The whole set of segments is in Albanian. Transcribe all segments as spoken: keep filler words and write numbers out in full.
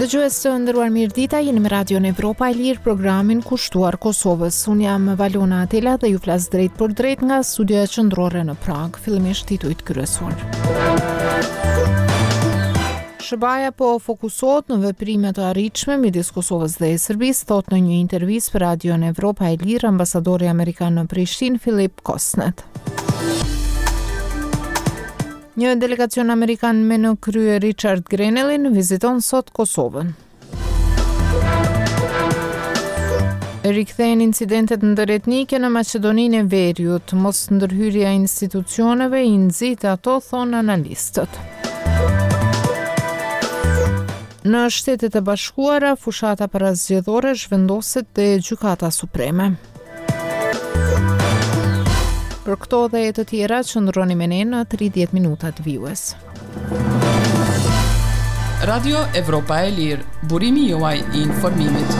Dëgjues të nderuar, mirëdita, jeni me Radio Evropa e Lirë, programin kushtuar Kosovës. Unë jam Valona Atela dhe ju flas drejt për drejt nga studioja qendrore në Prag. Fillimisht titujt kryesor. SHBA-ja po fokusohet në veprime të arritshme midis Kosovës dhe Serbisë, thot në një intervistë për Radio Evropa e Lirë ambasadori amerikan në Prishtinë Filip Kosnet. Një delegacion amerikan me në krye Richard Grenellin viziton sot Kosovën. Rikthehen incidentet ndërretnike në Maqedoninë e Veriut, mos ndërhyrja e institucioneve i nxit ato, thonë analistët. Në Shtetet e Bashkuara, fushata parazgjedhore zhvendoset te Gjykata Supreme. Për këto dhe e të tjera, qëndroni me ne në tridhjetë minutat vijues. Radio Evropa e Lirë, burimi juaj i informimit.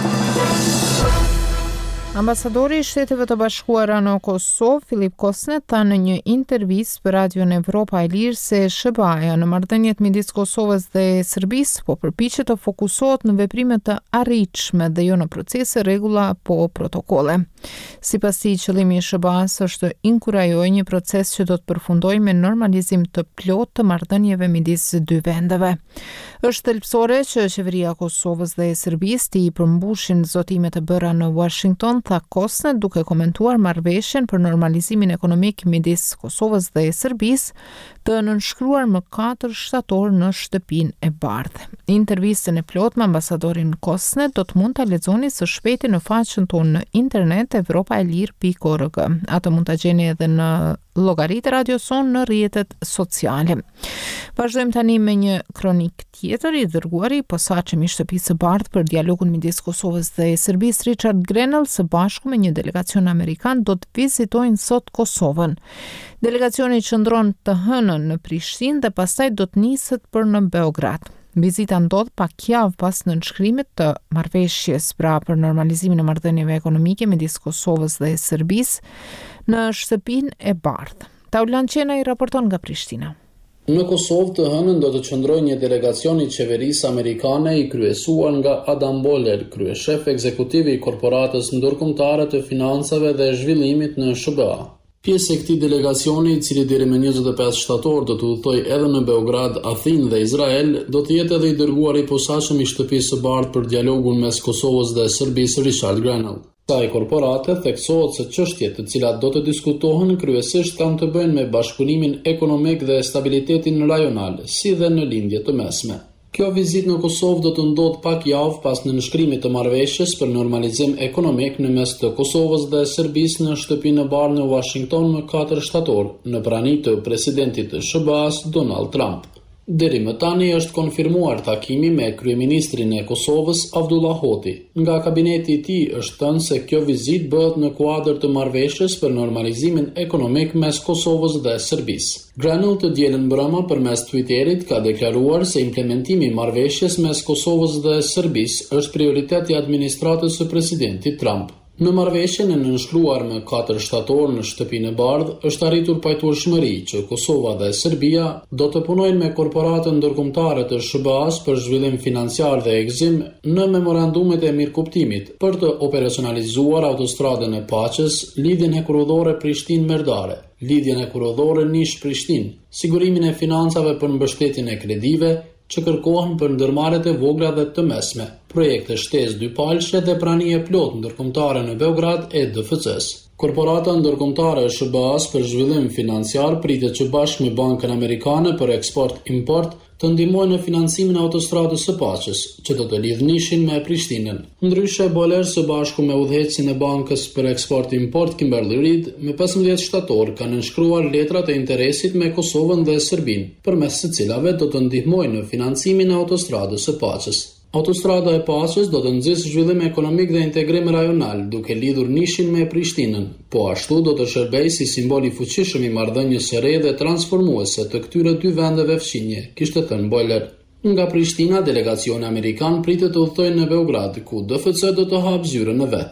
Ambasadori i Shteteve të Bashkuara në Kosovë, Filip Kosnet, tha në një intervistë për Radio Evropa e Lirë se SHBA-ja në marrëdhëniet midis Kosovës dhe Serbisë po përpiqet të fokusohet në veprime të arritshme dhe jo në procese, rregulla apo protokolle. Sipas tij, qëllimi i SHBA-s është të inkurajojë një proces që do të përfundojë me normalizim të plotë të marrëdhënieve midis dy vendeve. Është thelbësore që qeveria e Kosovës dhe e Serbisë të i përmbushin zotimet e bëra në Washington, tha Kosnet, duke komentuar marrëveshjen për normalizimin ekonomik midis Kosovës dhe Serbisë, të nënshkruar më katër shtator në shtëpinë e bardhë. Intervistën e plotë me ambasadorin Kosnet do të mund ta lexoni së shpejti në faqen tonë në internet evropaelir pikë org. Atë mund ta gjeni edhe në llogaritë Radio Son në rrjetet sociale. Vazhdojmë tani me një kronik tjetër. I dërguari i posaçëm i shtëpisë së bardhë për dialogun midis Kosovës dhe Serbisë, Richard Grenell, së bashku me një delegacion amerikan do të vizitojnë sot Kosovën. Delegacioni qëndron të hënën në Prishtinë dhe pastaj do të niset për në Beograd. Vizita ndodh pak javë pas nënshkrimit të marrëveshjes pra për normalizimin e marrëdhënieve ekonomike midis Kosovës dhe Serbisë në shtëpinë e bardhë. Taulan Qena i raporton nga Prishtina. Në Kosovë të hënën do të qëndrojë një delegacion i qeverisë amerikane i kryesuar nga Adam Boller, kryeshef ekzekutiv i korporatës ndërkombëtare të financave dhe zhvillimit në SHBA. Pjesë e këtij delegacioni, i cili deri më njëzet e pesë shtator do të udhtojë edhe në Beograd, Athinë dhe Izrael, do të jetë edhe i dërguari i posaçëm i shtëpisë së bardhë për dialogun mes Kosovës dhe Serbisë, Richard Grenell. Kësaj korporate theksohet se çështjet të cilat do të diskutohen kryesisht kanë të bëjnë me bashkëpunimin ekonomik dhe stabilitetin rajonal, si dhe në lindje të mesme. Kjo vizitë në Kosovë do të ndodhë pak javë pas nënshkrimit të marrëveshjes për normalizim ekonomik në mes të Kosovës dhe Serbisë në shtëpinë e bardhë në Washington më katër shtator, në prani të presidentit të SHBA-s Donald Trump. Deri më tani është konfirmuar takimi me kryeministrin e Kosovës Avdullah Hoti. Nga kabineti i tij është thënë se kjo vizitë bëhet në kuadër të marrëveshjes për normalizimin ekonomik mes Kosovës dhe Serbisë. Grenell të dielën mbrëmë përmes Twitterit ka deklaruar se implementimi i marrëveshjes mes Kosovës dhe Serbisë është prioritet i administratës së presidentit Trump. Në marrëveshjen e nënshkruar me katër shtator në shtëpinë e bardhë është arritur pajtueshmëri që Kosova dhe Serbia do të punojnë me korporatën ndërkombëtare të SHBA-s për zhvillim financiar dhe egzim në memorandumet e mirëkuptimit për të operacionalizuar autostradën e paqes, lidhjen hekurudhore Prishtinë-Merdare, lidhjen hekurudhore Nish-Prishtinë, sigurimin e financave për mbështetjen e kredive që kërkohen për ndërmarrjet e vogla dhe të mesme, projekte shtesë dypalëshe dhe prani e plotë ndërkombëtare në Beograd e D F C-s. Korporata ndërkombëtare e SHBA-s për zhvillim financiar pritet që bashkë me Bankën Amerikane për Eksport-Import të ndihmojnë në financimin e autostradës së paqes, që do të lidhë Nishin me Prishtinën. Ndryshe, Boller së bashku me udhëheqësin e Bankës për Eksport-Import Kimberly Reed, me pesëmbëdhjetë shtator kanë nënshkruar letra të interesit me Kosovën dhe Serbinë, përmes së cilave do të ndihmojnë në financimin e autostradës së paqes. Autostrada e paqes do të nxjisë zhvillim ekonomik dhe integrim rajonal, duke lidhur Nishin me Prishtinën, po ashtu do të shërbejë si simbol i fuqishëm i marrëdhënies së re dhe transformuese të këtyre dy vendeve fqinje, kishte thënë Boller. Nga Prishtina, delegacioni amerikan pritet të udhtojë në Beograd, ku D F C do të hapë zyrën e vet.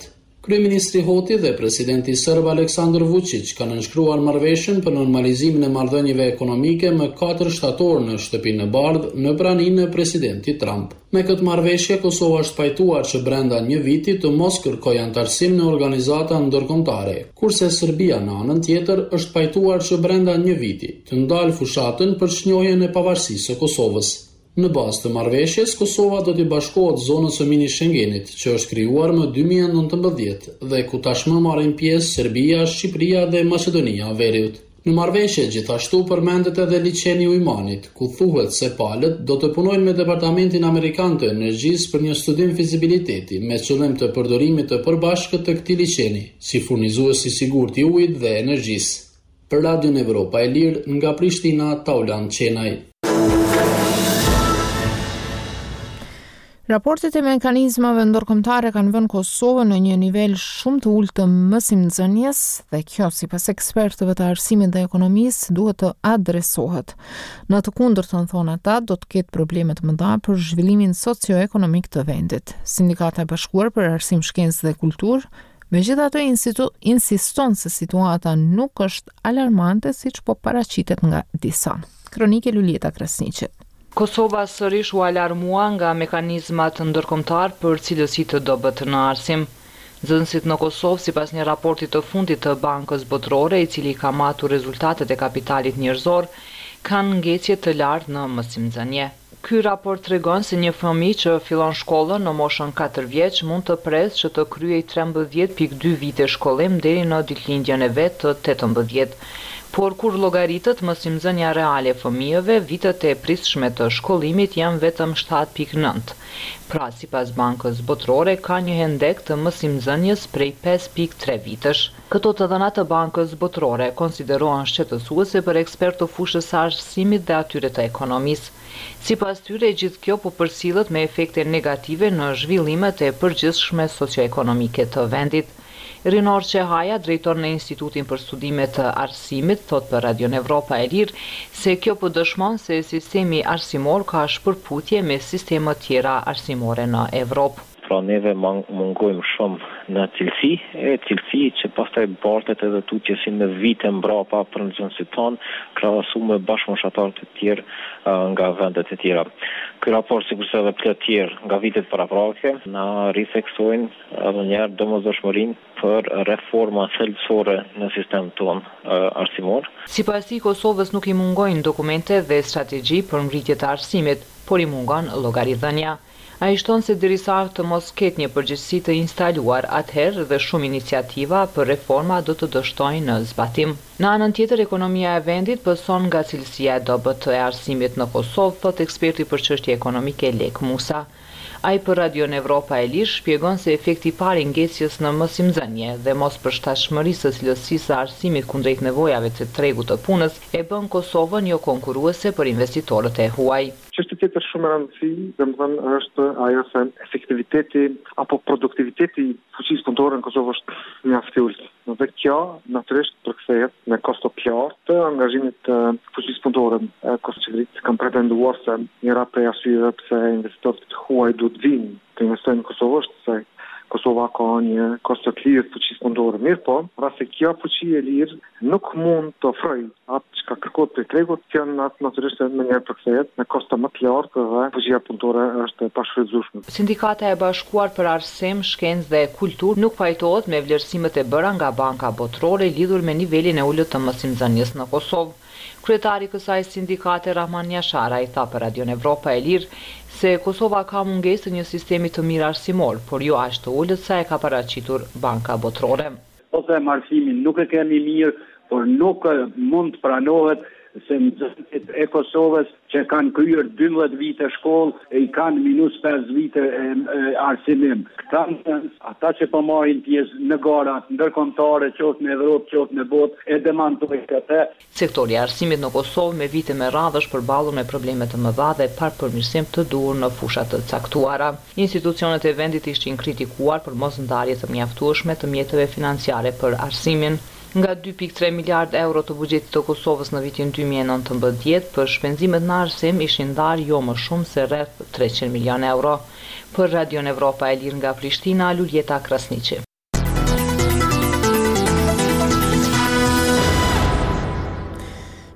Kryeministri Hoti dhe presidenti serb Aleksandar Vučić kanë nënshkruar marrëveshjen për normalizimin e marrëdhënieve ekonomike më katër shtator në Shtëpinë e Bardhë në praninë e presidentit Trump. Me këtë marrëveshje, Kosova është pajtuar që brenda një viti të mos kërkojë antarësim në organizata ndërkombëtare, kurse Serbia në anën tjetër është pajtuar që brenda një viti të ndalë fushatën për çnjohjen e pavarësisë së Kosovës. Në bazë të marrëveshjes, Kosova do t'i bashkohet zonës së mini Schengenit, që është krijuar më dy mijë e nëntëmbëdhjetë dhe ku tashmë marrin pjesë Serbia, Shqipëria dhe Maqedonia e Veriut. Në marrëveshje gjithashtu përmendet edhe liçeni i Ujmanit, ku thuhet se palët do të punojnë me Departamentin Amerikan të Energjisë për një studim fizibiliteti me qëllim të përdorimit të përbashkët të këtij liçeni, si furnizues i sigurt i ujit dhe energjisë. Për Radion Evropa e Lirë, nga Prishtina, Taulan Qenaj. Raportet e mekanizmave ndërkombëtare kanë vënë Kosovën në një nivel shumë të ulët të mësimdhënies dhe kjo, sipas ekspertëve të arsimit dhe ekonomisë, duhet të adresohet. Në të kundërtën, thonë ata, do të ketë probleme të mëdha për zhvillimin socio-ekonomik të vendit. Sindikata e Bashkuar për Arsim, Shkencë dhe Kulturë, megjithatë, insiston se situata nuk është alarmante siç po paraqitet nga disa. Kronike Lulieta Krasniqi. Kosova sërish u alarmua nga mekanizmat ndërkombëtar për cilësi të dobët në arsim. Nxënësit në Kosovë, sipas një raporti të fundit të Bankës Botërore, i cili ka matur rezultatet e kapitalit njerëzor, kanë ngecje të lartë në mësimdhënie. Ky raport tregon se një fëmijë që fillon shkollën në moshën katër vjeç mund të presë që të kryejë trembëdhjetë pikë dy vite shkollim deri në ditëlindjen e vet të tetëmbëdhjetë. Por kur llogaritet mësimdhënia reale e fëmijëve, vitet e pritshme të shkollimit janë vetëm shtatë pikë nëntë. Pra, sipas Bankës Botërore, ka një hendek të mësimdhënies prej pesë pikë tre vitesh. Këto të dhënat të Bankës Botërore konsiderohen shqetësuese për ekspertë të fushës së arsimit dhe atyre të ekonomisë. Sipas tyre, gjithë kjo po përcillet me efekte negative në zhvillimet e përgjithshme socio-ekonomike të vendit. Rinor Qehaja, drejtor në Institutin për Studimet të Arsimit, thot për Radion Evropa e Lirë se kjo po dëshmon se sistemi arsimor ka shpërputje me sistemet tjera arsimore në Evropë. Pra neve mungojmë shumë në cilësi, e cilësi që pastaj bartet edhe tutje si në vite mbrapa për nxënësit tonë, krahasu me bashkëmoshatarët e tjerë uh, nga vendet e tjera. Ky raport, sikurse edhe plot tjerë nga vitet paraprake, na ritheksojnë edhe një herë domosdoshmërinë për reforma thelbësore në sistemin tonë uh, arsimor. Sipas tij, Kosovës nuk i mungojnë dokumente dhe strategji për ngritje të arsimit, por i mungon llogaridhënia. Ai shton se derisa të mos ketë një përgjegjësi të instaluar, atëherë dhe shumë iniciativa për reforma do të dështojnë në zbatim. Në anën tjetër, ekonomia e vendit pëson nga cilësia e dobët e arsimit në Kosovë, thot eksperti për çështje ekonomike Lek Musa. Ai për Radion Evropa e Lirë shpjegon se efekti i parë i ngecjes në mësimdhënie dhe mos përshtatshmërisë së cilësisë së arsimit kundrejt nevojave të tregut të punës e bën Kosovën jo konkurruese për investitorët e huaj. Çështja tjetër shumë e rëndësishme, domethënë, është ajo se efektiviteti apo produktiviteti i fuqisë punëtore në Kosovë është mjaft i ulët. Dhe kjo natyrisht përkthehet me kosto të lartë të angazhimit të fuqisë punëtore. Qeverisë kanë pretenduar se njëra prej arsyeve pse investitorët të huaj duhet vinë të investojnë në Kosovë është se Kosova ka një kosto të lirë fuqisë punëtore. Mirë po, rasti kjo fuqi e lirë nuk mund të ofrojë atë çka kërkohet prej tregut, që atë natyrisht më njëherë përkthehet me kosto më të lartë dhe fuqia punëtore është e pashfrytzueshme. Sindikata e Bashkuar për Arsim, Shkencë dhe Kulturë nuk pajtohet me vlerësimet e bëra nga Banka Botërore lidhur me nivelin e ulët të mësimdhënies në Kosovë. Kryetari i kësaj sindikate Rahman Jashara i tha për Radion Evropa e Lirë se Kosova ka mungesë të një sistemi të mirë arsimor, por jo aq të ulët sa e ka paraqitur Banka Botërore. Ose arsimin nuk e kemi mirë, por nuk mund të pranohet se nxënësit e Kosovës që kanë kryer dymbëdhjetë vite shkollë i kanë minus pesë vite e, e, arsimim. Këta nxënës, ata që po marrin pjesë në gara ndërkombëtare, qoftë në Evropë, qoftë në botë, e demantojnë këtë. Sektori i arsimit në Kosovë me vite me radhë është përballur me probleme të mëdha dhe parapërmirësim të duhur në fusha të caktuara. Institucionet e vendit ishin kritikuar për mosndarje të mjaftueshme të mjeteve financiare për arsimin. Nga dy pikë tre miliardë euro të buxhetit të Kosovës në vitin dy mijë e nëntëmbëdhjetë për shpenzimet në arsim ishin ndarë jo më shumë se rreth treqind milion euro. Për Radion Evropa e Lirë nga Prishtina, Lulieta Krasniqi.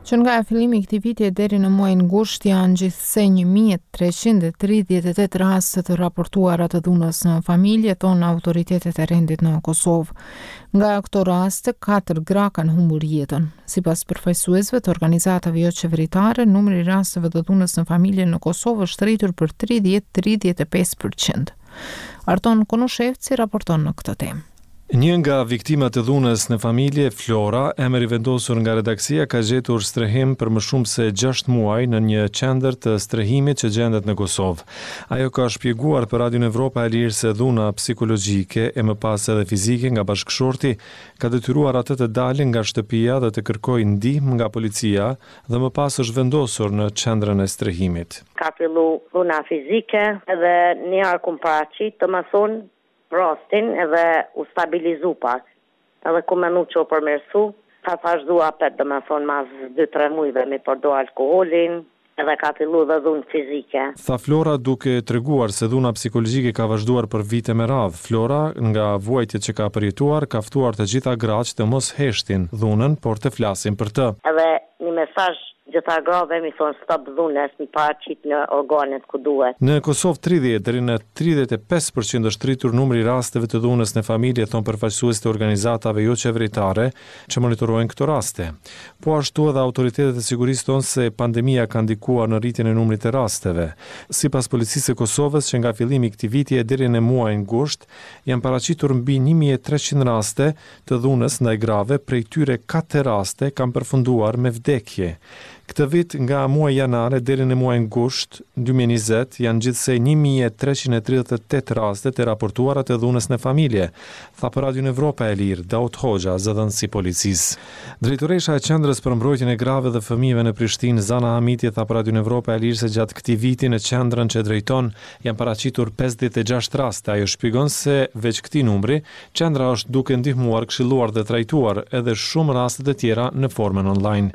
që nga fillimi i këtij viti deri në muajin gusht janë gjithsej një mijë treqind e tridhjetë e tetë raste të raportuara të dhunës në familje, thonë autoritetet e rendit në Kosovë. Nga këto raste, katër gra kanë humbur jetën. Sipas përfaqësuesve të organizatave jo qeveritare, numri i rasteve të dhunës në familje në Kosovë është rritur për tridhjetë deri në tridhjetë e pesë përqind. Arton Konushevci raporton në këtë temë. Një nga viktimat e dhunës në familje, Flora, emër i vendosur nga redaksia, ka gjetur strehim për më shumë se gjashtë muaj në një qendër të strehimit që gjendet në Kosovë. Ajo ka shpjeguar për Radio Evropa e Lirë se dhuna psikologjike e më pas edhe fizike nga bashkëshorti ka detyruar atë të dalin nga shtëpia dhe të kërkojë ndihmë nga policia dhe më pas është vendosur në qendrën e strehimit. Ka fillu dhuna fizike edhe një arkum paraqit të më thonë rastin edhe u stabilizu pak. Edhe ku menu që u përmirësu, ka vazhdu apet dhe me thonë mas dy tre mujve me përdo alkoholin, edhe ka fillu dhe dhunë fizike. Tha Flora duke treguar se dhuna psikologjike ka vazhduar për vite me radhë. Flora, nga vuajtjet që ka përjetuar, ka ftuar të gjitha gratë të mos heshtin dhunën, por të flasin për të. Edhe një mesazh gjitha grave mi thonë stop dhunës, mi paraqit në organet ku duhet. Në Kosovë tridhjetë deri në tridhjetë e pesë përqind është rritur numri i rasteve të dhunës në familje, thon përfaqësuesit e organizatave jo qeveritare që monitorojnë këto raste. Po ashtu edhe autoritetet e sigurisë thonë se pandemia ka ndikuar në rritjen e numrit të rasteve. Sipas policisë së Kosovës, që nga fillimi i këtij viti deri në muajin gusht, janë paraqitur mbi një mijë e treqind raste të dhunës ndaj grave, prej tyre katër raste kanë përfunduar me vdekje. Këtë vit nga muaji janare deri në muajin gusht dy mijë e njëzet janë gjithsej një mijë e treqind e tridhjetë e tetë raste të raportuara të dhunës në familje, tha për Radio Evropa e Lirë Daud Hoxha, zëdhënësi policisë. Drejtoresha e Qendrës për mbrojtjen e grave dhe fëmijëve në Prishtinë, Zana Hamiti, tha për Radio Evropa e Lirë se gjatë këtij viti në qendrën që drejton janë paraqitur pesëdhjetë e gjashtë raste. Ajo shpjegon se veç këtij numri, qendra është duke ndihmuar, këshilluar dhe trajtuar edhe shumë raste të tjera në formën online.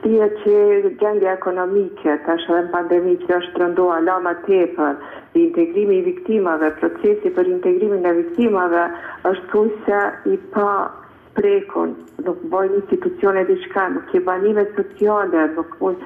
Ekonomike, tash edhe pandemi që është rëndoa lama tepër, integrimi i viktimave, procesi për integrimin e viktimave është thujse i pa prekun, nuk bojnë institucione diçka, nuk i banime sociale, nuk mund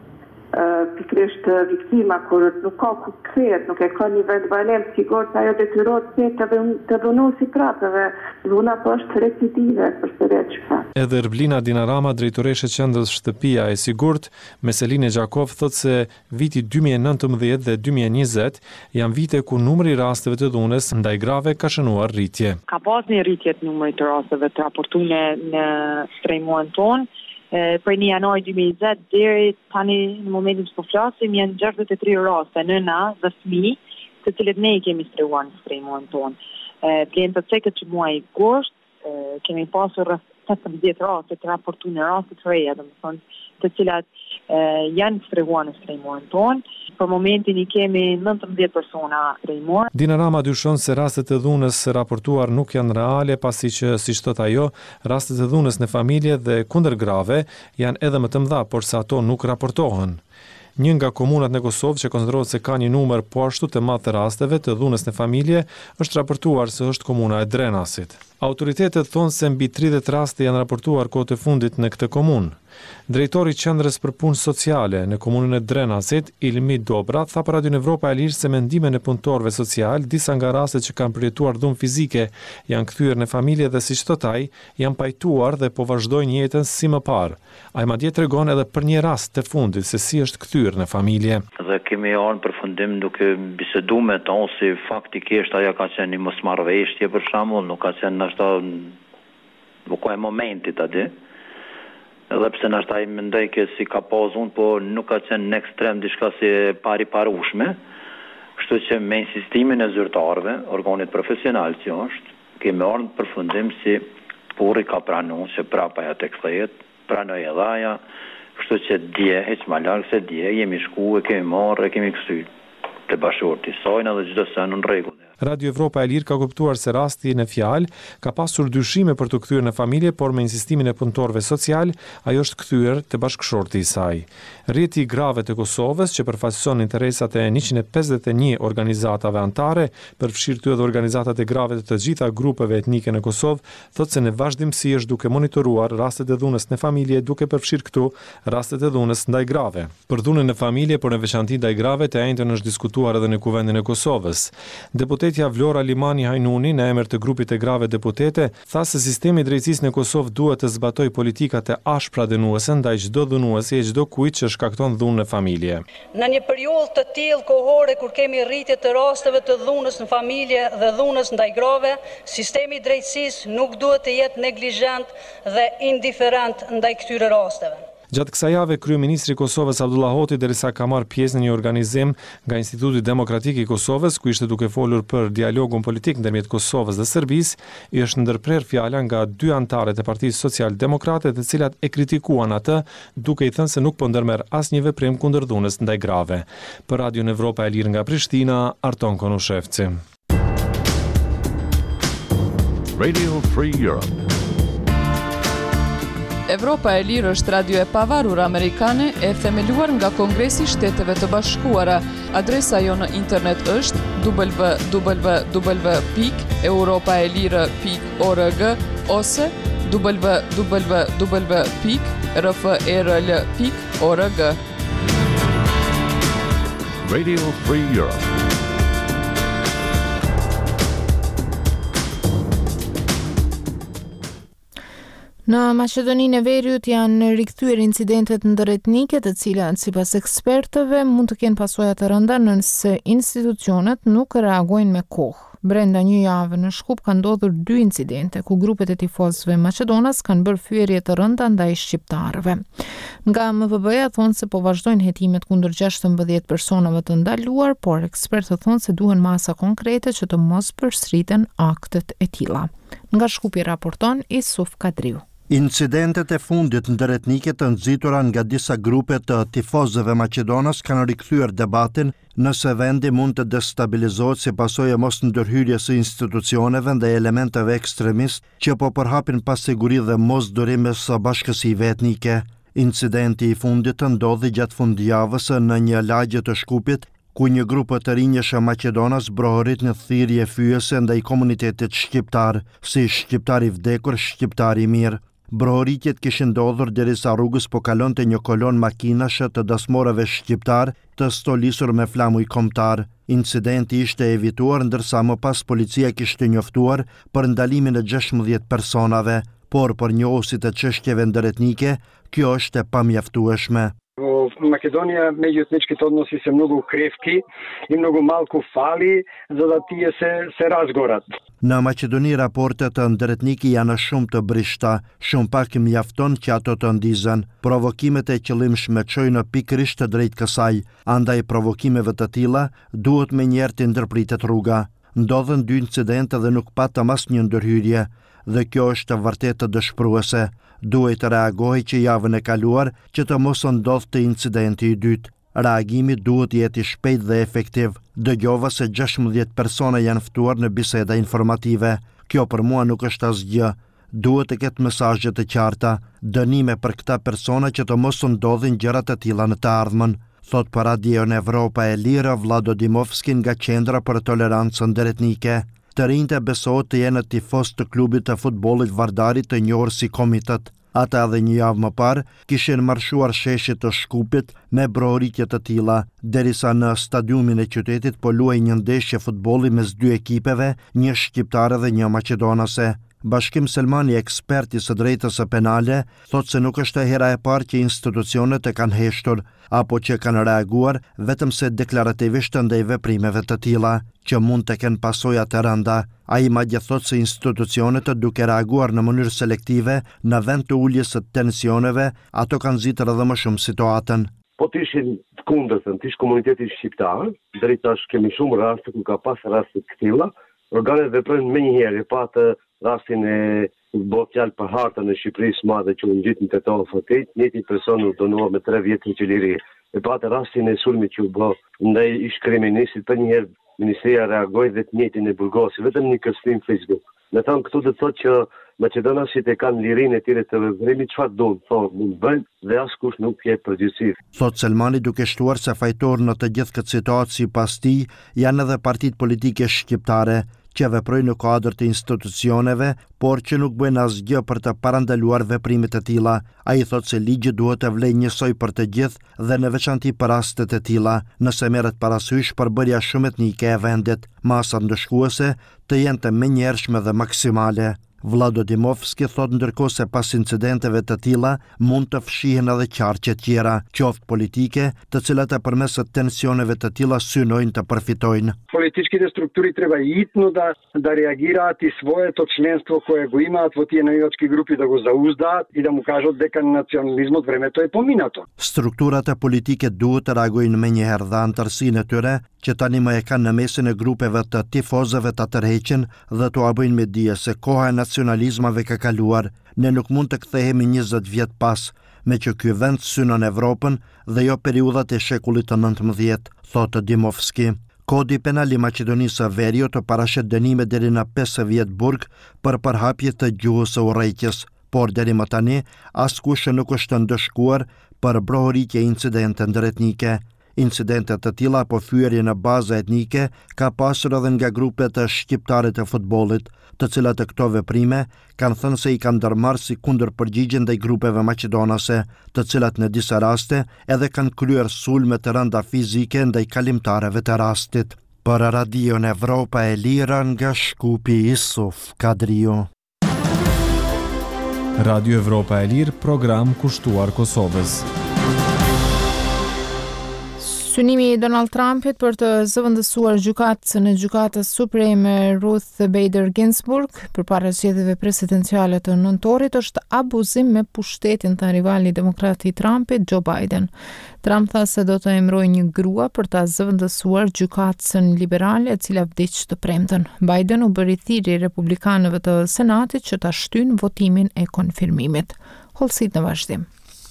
uh, pikrisht viktima, kur nuk ka ku kthehet, nuk e ka një vend banem, sigur se ajo detyrohet se të, të dhunosi prapë dhe dhuna po është recidive për sërish ka. Edhe Erblina Dinarama, drejtoreshe qendrës Shtëpia e Sigurt, me Seline Gjakov, thot se viti dy mijë e nëntëmbëdhjetë dhe dy mijë e njëzet janë vite ku numri i rasteve të dhunës ndaj grave ka shënuar rritje. Ka pas një rritje të numrit të rasteve të raportuar në strehimon ton. Për një janar dy mijë e njëzet deri tani në momentin që po flasim janë gjashtëdhjetë e tre raste nëna dhe fëmijë, të cilët ne i kemi strehuar në strehimon ton. Vlen të thekë që muaji gusht kemi pasur rreth tetëmbëdhjetë raste të raportuar në raste të reja, domethënë të cilat e, janë strehuar në strehimon ton. Për momentin i kemi nëntëmbëdhjetë persona strehimor. Dinarama dyshon se rastet e dhunës raportuar nuk janë reale, pasi që, siç thot ajo, rastet e dhunës në familje dhe kundër grave janë edhe më të mëdha, por se ato nuk raportohen. Një nga komunat në Kosovë që konsiderohet se ka një numër po ashtu të madh të rasteve të dhunës në familje është raportuar se është komuna e Drenasit. Autoritetet thonë se mbi tridhjetë raste janë raportuar kohët e fundit në këtë komunë. Drejtori i Qendrës për Punë Sociale në komunën e Drenasit, Ilmi Dobra, tha për Radio Evropa e Lirë se me ndimin e punëtorëve social, disa nga rastet që kanë përjetuar dhunë fizike janë kthyer në familje dhe siç thot ai, janë pajtuar dhe po vazhdojnë jetën si më parë. Ai madje tregon edhe për një rast të fundit se si është kthyer në familje. Dhe kemi ardhur në përfundim duke biseduar me ta se faktikisht ajo ka qenë një mosmarrëveshje për shembull, nuk ka qenë ashtu nuk ka momentit aty. Edhe pse nështë ai mendoj që si ka pas unë, po nuk ka qenë në ekstrem diçka si pari parushme. Kështu që me insistimin e zyrtarëve, organit profesional që është, kemi ardhur në përfundim si puri ka pranuar se prapa ja tek kthehet, pranoi edhe ajo. Kështu që dje, hiç më larg se dje, jemi shkuar, kemi marrë, kemi kthyr te bashkëshorti, sojna dhe çdo sa në rregull. Radio Evropa e Lirë ka kuptuar se rasti në fjalë ka pasur dyshime për të kthyer në familje, por me insistimin e punëtorëve social, ajo është kthyer te bashkëshorti i saj. Rrjeti i grave të Kosovës, që përfaqëson interesat e njëqind e pesëdhjetë e një organizatave anëtare, përfshirë këtu edhe organizatat e grave të të gjitha grupeve etnike në Kosovë, thotë se në vazhdimsi është duke monitoruar rastet e dhunës në familje, duke përfshirë këtu rastet e dhunës ndaj grave. Për dhunën në familje, por në veçanti ndaj grave, të njëjtën është diskutuar edhe në Kuvendin e Kosovës. Deputetja Vlora Limani Hajnuni, në emër të grupit e grave deputete, tha se sistemi i drejtësisë në Kosovë duhet të zbatojë politikat e ashpra dënuese ndaj çdo dënuesi e çdo kujt që shkakton dhunë në familje. Në një periudhë të tillë kohore kur kemi rritje të rasteve të dhunës në familje dhe dhunës ndaj grave, sistemi i drejtësisë nuk duhet të jetë neglizhent dhe indiferent ndaj këtyre rasteve. Gjatë kësaj jave, kryeministri i Kosovës Abdullah Hoti derisa ka marrë pjesë në një organizim nga Instituti Demokratik i Kosovës, ku ishte duke folur për dialogun politik ndërmjet Kosovës dhe Serbisë, i është ndërprer fjala nga dy anëtarët e Partisë Social-Demokrate, të cilat e kritikuan atë, duke i thënë se nuk po ndërmerr asnjë veprim kundër dhunës ndaj grave. Për Radion Evropa e Lirë nga Prishtina, Arton Konushevci. Radio Free Europe. Evropa e Lirë është radio e pavarur amerikane e themeluar nga Kongresi i Shteteve të Bashkuara. Adresa jo në internet është w w w pikë europaelire pikë org ose w w w pikë r f r l pikë org. Radio Free Europe. Në Maqedoninë e Veriut janë rikthyer incidentet ndëretnike, të cilat sipas ekspertëve mund të kenë pasoja të rënda nëse institucionet nuk reagojnë me kohë. Brenda një jave në Shkup kanë ndodhur dy incidente ku grupet e tifozëve maqedonas kanë bërë fyerje të rënda ndaj shqiptarëve. Nga M V B-ja thonë se po vazhdojnë hetimet kundër gjashtëmbëdhjetë personave të ndaluar, por ekspertët thonë se duhen masa konkrete që të mos përsëriten aktet e tilla. Nga Shkupi raporton Isuf Kadriu. Incidentet e fundit ndëretnike të nxitura nga disa grupe të tifozëve maqedonas kanë rikthyer debatin nëse vendi mund të destabilizohet si pasojë e mos ndërhyrjes së institucioneve dhe elementeve ekstremist që po përhapin pasiguri dhe mos durimes së bashkësive etnike. Incidenti i fundit ndodhi gjatë fundjavës në një lagje të Shkupit, ku një grup të rinjësh maqedonas brohorit në thirrje fyese ndaj komunitetit shqiptar, si shqiptar i vdekur, shqiptar i mirë. Brohoritjet kishin ndodhur derisa rrugës po kalonte një kolon makinash të dasmorëve shqiptar të stolisur me flamuj kombëtar. Incidenti ishte evituar ndërsa më pas policia kishte njoftuar për ndalimin e gjashtëmbëdhjetë personave, por për njohësit e çështjeve ndëretnike, kjo është e pamjaftueshme. В Македонија меѓуетничките односи се многу кревки и многу малку фали за да тие се се разгорат. Në Maqedoni raportet të ndëretniki janë shumë të brishta, shumë pak mjafton që ato të ndizën. Provokimet e qëllimshme çojnë pikërisht drejt kësaj, andaj provokimeve të tilla duhet menjëherë të ndërpritet rruga. Ndodhen dy incidente dhe nuk patëm asnjë ndërhyrje, dhe kjo është vërtet të dëshpëruese. Duhet të reagohej që javën e kaluar që të mos ndodhë të incidenti i dytë. Reagimi duhet jetë i shpejt dhe efektiv. Dëgjova se gjashtëmbëdhjetë persona janë ftuar në biseda informative. Kjo për mua nuk është asgjë. Duhet të ketë mesazhe të qarta, dënime për këta persona që të mos ndodhin gjëra të tilla në të ardhmen, thot për Radion Evropa e Lirë Vlado Dimovski nga Qendra për Tolerancën Ndëretnike. Të rinjtë besohet të jenë tifoz të klubit të futbollit Vardarit të njohur si Komitet. Ata edhe një javë më parë kishin marshuar sheshit të Shkupit me brohoritje të tilla, derisa në stadiumin e qytetit po luaj një ndeshje futbolli mes dy ekipeve, një shqiptare dhe një maqedonase. Bashkim Selmani, eksperti së drejtës së penale, thot se nuk është e hera e parë që institucionet e kanë heshtur, apo që kanë reaguar vetëm se deklarativisht ndaj veprimeve të tilla, që mund të kenë pasoja të rënda. Ai madje thot se institucionet duke reaguar në mënyrë selektive në vend të uljes së tensioneve, ato kanë nxitur edhe më shumë situatën. Po të ishin të kundërtën, të ish komuniteti shqiptar, drejt tash kemi shumë raste ku ka pas raste të tilla, organet veprojnë menjëherë, pa të rastin e bëhet fjalë për hartën e Shqipërisë madhe që u ngjit në tetor fotet, njëti person u dënuar me tre vjet në qeliri. E pa të rastin e sulmit që u bë ndaj ish kryeministit, për njëherë Ministria reagoi dhe të njëjtin e burgosi, vetëm një kërcënim Facebook. Me thonë këtu do të thotë që maqedonasit e kanë lirinë e tyre të veprimit, çfarë duan, thonë, mund bëjnë dhe askush nuk jep përgjegjësi. Thot Selmani duke shtuar se fajtor në të gjithë këtë situatë sipas tij janë edhe partitë politike shqiptare që veprojnë në kuadër të institucioneve, por që nuk bëjnë asgjë për të parandaluar veprime të tilla. Ai thot se ligji duhet të vlejë njësoj për të gjithë dhe në veçanti për rastet e tilla, nëse merret parasysh përbërja shumë etnike e vendit, masa ndëshkuese të jenë të menjëhershme dhe maksimale. Vlado Dimovski thot ndërkohë se pas incidenteve të tilla mund të fshihen edhe qarqe tjera, qoftë politike, të cilat e përmes tensioneve të tilla synojnë të përfitojnë. Političkите strukturi trebaju hitno da, da reagirati svoje to členstvo koje go ima, tvoti navijački grupi da go zauzda i da mu kažu дека nacionalizmot времето е поминато. Strukturat e politike duhet të reagojnë menjëherë dhe antarësinë e tyre që tani më e kanë në mesin e grupeve të tifozëve të tërheqin dhe të abojnë me dije se koha e nacionalizmave ka kaluar, ne nuk mund të kthehemi njëzet vjet pas, me që ky vend synon Evropën dhe jo periudhat e shekullit të nëntëmbëdhjetë, thotë Dimovski. Kodi penal i Maqedonisë së Veriut të parashet dënime deri në pesë vjet burg për përhapje të gjuhës së urrejtjes, por deri më tani askush nuk është ndëshkuar për brohoritje incidente ndëretnike. Incidente të tilla apo fyerje në bazë etnike ka pasur edhe nga grupet e shqiptare të futbollit, të cilat e këto veprime kanë thënë se i kanë ndërmarrë si kundërpërgjigje ndaj grupeve maqedonase, të cilat në disa raste edhe kanë kryer sulme të rënda fizike ndaj kalimtarëve të rastit. Për Radion Evropa e Lira nga Shkupi, Isuf Kadriu. Radio Evropa e Lirë, program kushtuar Kosovës. Synimi i Donald Trumpit për të zëvendësuar gjykatën e Gjykatës Supreme Ruth Bader Ginsburg përpara zgjedhjeve presidenciale të nëntorit është abuzim me pushtetin të rivali demokrat i Trumpit, Joe Biden. Trump tha se do të emërojë një grua për ta zëvendësuar gjykatën liberale e cila vdiq të premten. Biden u bëri thirrje republikanëve të Senatit që ta shtyjnë votimin e konfirmimit. Hollësit në vazhdim.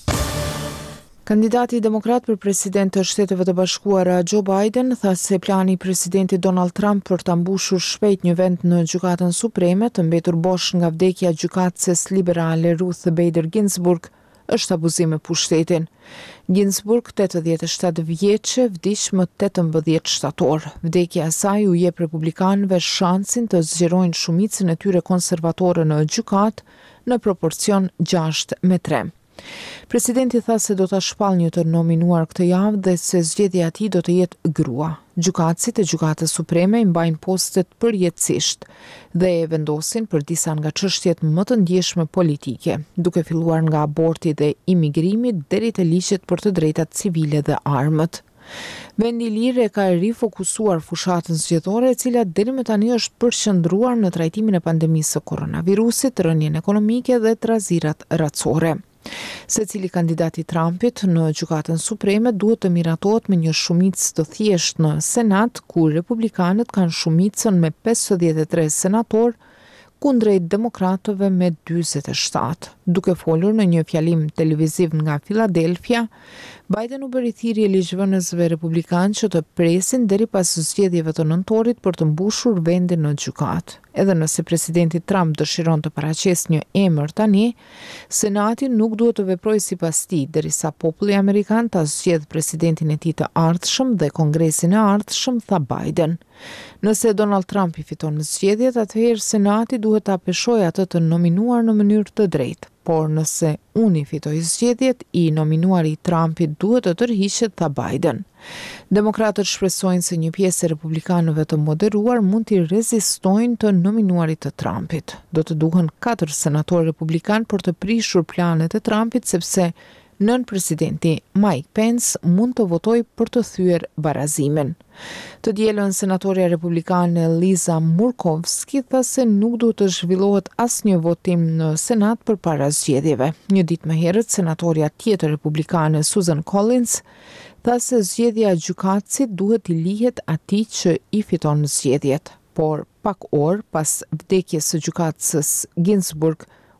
Kandidati demokrat për president të Shteteve të Bashkuara Joe Biden tha se plani i presidentit Donald Trump për ta mbushur shpejt një vend në Gjykatën Supreme të mbetur bosh nga vdekja e gjykatëses liberale Ruth Bader Ginsburg është abuzim me pushtetin. Ginsburg, tetëdhjetë e shtatë vjeçe, vdiq më tetëmbëdhjetë shtator. Vdekja e saj u jep republikanëve shansin të zgjerojnë shumicën e tyre konservatore në gjykatë në proporcion gjashtë me tre. Presidenti tha se do ta shpall një të nominuar këtë javë dhe se zgjedhja e tij do të jetë grua. Gjykatësit e Gjykatës Supreme i mbajnë postet përjetësisht dhe e vendosin për disa nga çështjet më të ndjeshme politike, duke filluar nga aborti dhe imigrimi deri te ligjet për të drejtat civile dhe armët. Vendi i Lirë ka rifokusuar fushatën zgjedhore e cila deri më tani është përqendruar në trajtimin e pandemisë së koronavirusit, rënien ekonomike dhe trazirat racore. Secili kandidat i Trumpit në Gjykatën Supreme duhet të miratohet me një shumicë të thjeshtë në Senat, ku republikanët kanë shumicën me pesëdhjetë e tre senator kundrejt demokratëve me dyzet e shtatë. Duke folur në një fjalim televiziv nga Philadelphia, Biden u bëri thirrje ligjvënësve republikanë që të presin deri pas zgjedhjeve të nëntorit për të mbushur vendin në gjykatë. Edhe nëse presidenti Trump dëshiron të paraqesë një emër tani, Senati nuk duhet të veprojë sipas tij derisa populli amerikan ta zgjedh presidentin e tij të ardhshëm dhe Kongresin e ardhshëm, tha Biden. Nëse Donald Trump i fiton në zgjedhjet, atëherë Senati duhet ta peshojë atë të nominuar në mënyrë të drejtë. Por nëse unë i fitoj zgjedhjet, i nominuari i Trumpit duhet të tërhiqet, tha Biden. Demokratët shpresojnë se një pjesë e republikanëve të moderuar mund t'i rezistojnë të nominuarit të Trumpit. Do të duhen katër senatorë republikan për të prishur planet e Trumpit, sepse nën presidenti Mike Pence mund të votojë për të thyer barazimin. Të dielën senatorja republikane Lisa Murkowski tha se nuk duhet të zhvillohet asnjë votim në Senat përpara zgjedhjeve. Një ditë më herët, senatorja tjetër republikane Susan Collins tha se zgjedhja e gjykatësit duhet i lihet atij që i fiton zgjedhjet. Por pak orë pas vdekjes së gjykatëses Ginsburg,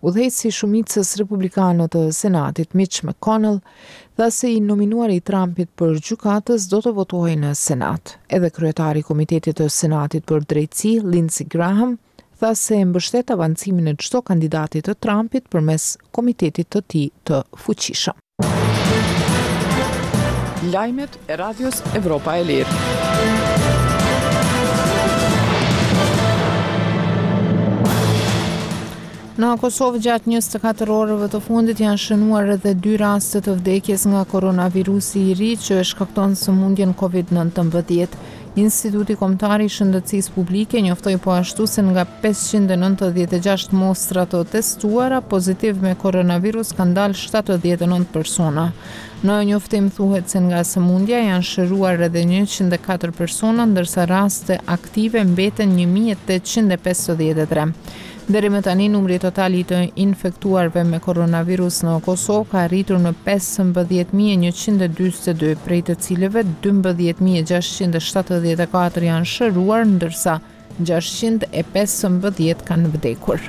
Udhëheqësi i shumicës republikane të Senatit Mitch McConnell tha se i nominuari i Trumpit për gjykatës do të votojë në Senat. Edhe kryetari i Komitetit të Senatit për Drejtësi, Lindsey Graham, tha se mbështet avancimin e çdo kandidati të Trumpit përmes komitetit të tij të fuqishëm. Lajmet e Radios Evropa e Lirë. Në Kosovë gjatë njëzet e katër orëve të fundit janë shënuar edhe dy raste të vdekjes nga koronavirusi i ri që shkakton sëmundjen covid nineteen. Instituti Kombëtar i Shëndetësisë Publike njoftoi po ashtu se nga pesëqind e nëntëdhjetë e gjashtë mostra të testuara pozitiv me koronavirus kanë dalë shtatëdhjetë e nëntë persona. Në njoftim thuhet se nga sëmundja janë shëruar edhe njëqind e katër persona, ndërsa raste aktive mbeten një mijë e tetëqind e pesëdhjetë e tre. Deri më tani numri total i të infektuarve me koronavirus në Kosovë ka arritur në pesëmbëdhjetë mijë e njëqind e dyzet e dy, prej të cilëve dymbëdhjetë mijë e gjashtëqind e shtatëdhjetë e katër janë shëruar, ndërsa gjashtëqind e pesëmbëdhjetë kanë vdekur.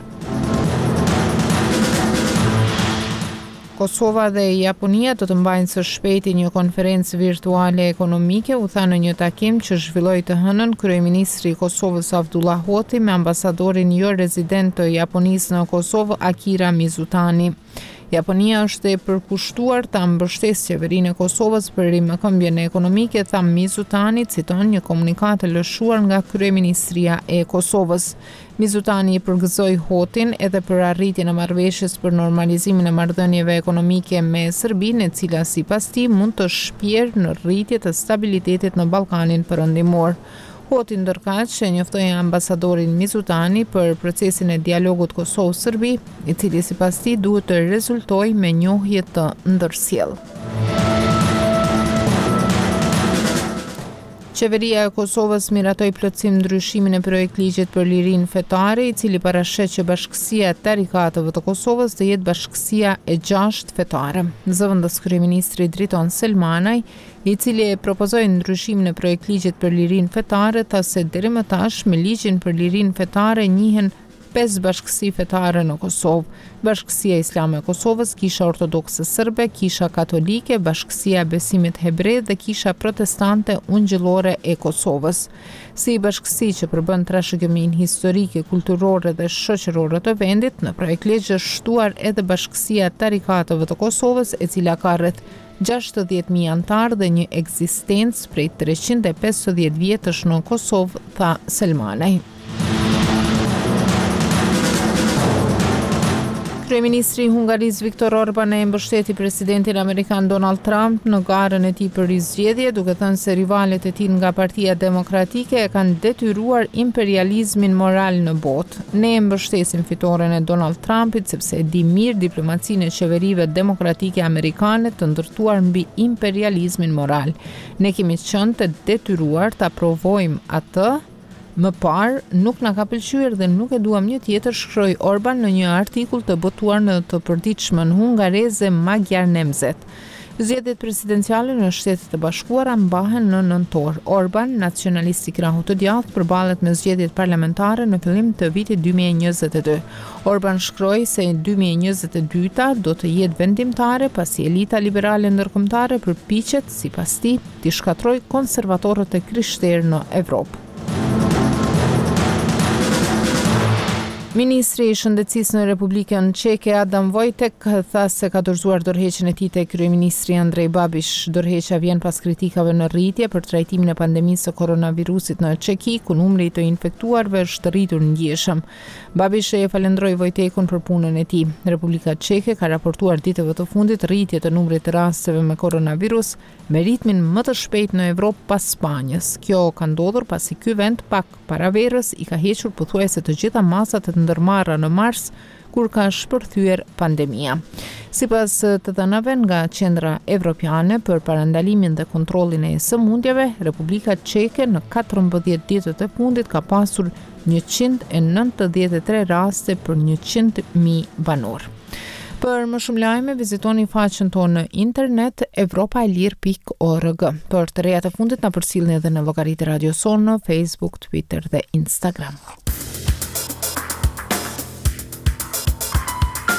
Kosova dhe Japonia do të mbajnë së shpejti një konferencë virtuale ekonomike, u tha në një takim që zhvilloi të hënën kryeministri i Kosovës Abdullah Hoti me ambasadorin jo rezident të Japonisë në Kosovë Akira Mizutani. Japonia është e përkushtuar ta mbështesë qeverinë e Kosovës për rimëkëmbjen ekonomike, tha Mizutani, citon një komunikat të lëshuar nga kryeministria e Kosovës. Mizutani i përgëzoi Hotin edhe për arritjen e marrëveshjes për normalizimin e marrëdhënieve ekonomike me Serbinë, e cila sipas tij mund të shpjerë në rritje të stabilitetit në Ballkanin Perëndimor. Hoti ndërkaq që njoftoi ambasadorin Mizutani për procesin e dialogut Kosovë-Serbi, i cili sipas tij duhet të rezultojë me njohje të ndërsjellë. Qeveria e Kosovës miratoi plotësim ndryshimin e projektligjit për lirinë fetare, i cili parashet që Bashkësia e Tarikatëve të Kosovës të jetë bashkësia e gjashtë fetare. Zëvendës kryeministri Driton Selmanaj, i cili e propozoi ndryshimin e projektligjit për lirinë fetare, tha se deri më tash me ligjin për lirinë fetare njihen pesë bashkësi fetare në Kosovë: Bashkësia Islame e Kosovës, Kisha Ortodokse Serbe, Kisha Katolike, Bashkësia e Besimit Hebre dhe Kisha Protestante Ungjillore e Kosovës. Si bashkësi që përbën trashëgimin historike, kulturore dhe shoqërore të vendit, në projektligj është shtuar edhe Bashkësia e Tarikatëve të Kosovës, e cila ka rreth gjashtëdhjetë mijë antar dhe një ekzistencë prej treqind e pesëdhjetë vjetësh në Kosovë, tha Selmanaj. Kryeministri i Hungarisë Viktor Orban e mbështeti presidentin amerikan Donald Trump në garën e tij për rizgjedhje, duke thënë se rivalet e tij nga Partia Demokratike e kanë detyruar imperializmin moral në botë. Ne e mbështesim fitoren e Donald Trumpit sepse e di mirë diplomacinë e qeverive demokratike amerikane të ndërtuar mbi imperializmin moral. Ne kemi qenë të detyruar ta provojmë atë. Më parë, nuk na ka pëlqyer dhe nuk e duam një tjetër, shkroi Orban në një artikull të botuar në të përditshmen hungareze Magyar Nemzet. Zgjedhjet presidenciale në Shtetet e Bashkuara mbahen në nëntor. Orban, nacionalist i krahut të djathtë, përballet me zgjedhjet parlamentare në fillim të vitit dy mijë e njëzet e dy. Orban shkroi se dy mijë e njëzet e dyta do të jetë vendimtare pasi elita liberale ndërkombëtare përpiqet, sipas tij, të shkatrojë konservatorët e krishterë në Evropë. Ministri i Shëndetësisë në Republikën Çeke Adam Vojtek tha se ka dorëzuar dorëheqjen e tij tek kryeministri Andrej Babiš. Dorëheqja vjen pas kritikave në rritje për trajtimin e pandemisë së koronavirusit në Çeki, ku numri i të infektuarve është rritur ndjeshëm. Babiš e falendroi Vojtekun për punën e tij. Republika Çeke ka raportuar ditëve të fundit rritje të numrit të rasteve me koronavirus me ritmin më të shpejtë në Evropë pas Spanjës. Kjo ka ndodhur pasi ky vend pak para verës i ka hequr pothuajse të gjitha masat e ndërmarra në mars, kur ka shpërthyer pandemia. Sipas të dhënave nga Qendra Evropiane për parandalimin dhe kontrollin e sëmundjeve, Republika Çeke në katërmbëdhjetë ditët e fundit ka pasur njëqind e nëntëdhjetë e tre raste për njëqind mijë banor. Për më shumë lajme, vizitoni faqen tonë në internet evropaelir pikë org. Për të rejat e fundit na përcjellni edhe në llogaritë Radio Son në Facebook, Twitter dhe Instagram.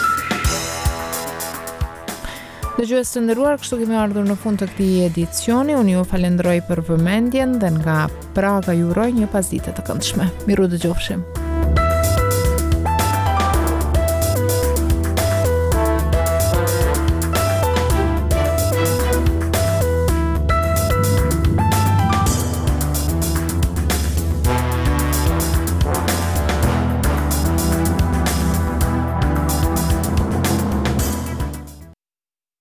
Dëgjues të nderuar, kështu kemi ardhur në fund të këtij edicioni. Unë ju falenderoj për vëmendjen dhe nga Praga ju uroj një pasdite të këndshme. Miru dëgjofshim.